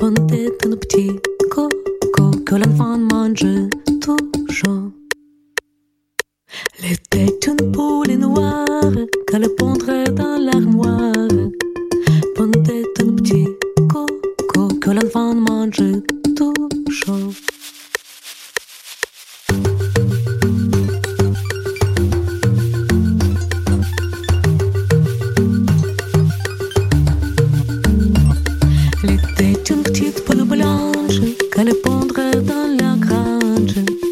Pontait un petit coco que l'enfant mange toujours. Elle était une poule noire qu'elle pondrait dans l'armoire. Pontait un petit coco que l'enfant mange toujours. Elle était une petite poule blanche qu'elle pondrait dans la grange.